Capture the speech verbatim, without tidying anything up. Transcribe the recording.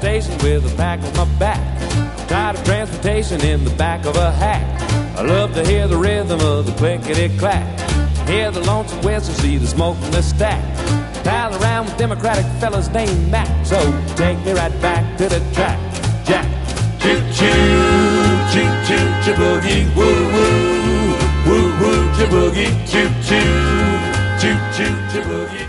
station with a pack on my back. I'm tired of transportation in the back of a hack. I love to hear the rhythm of the clickety-clack. Hear the lonesome whistle, see the smoke from the stack. Pal around with Democratic fellas named Mac. So take me right back to the track, Jack. Choo-choo, choo-choo, choo-boogie, woo-woo, woo-woo, choo-boogie, choo-choo, choo-choo, choo-boogie.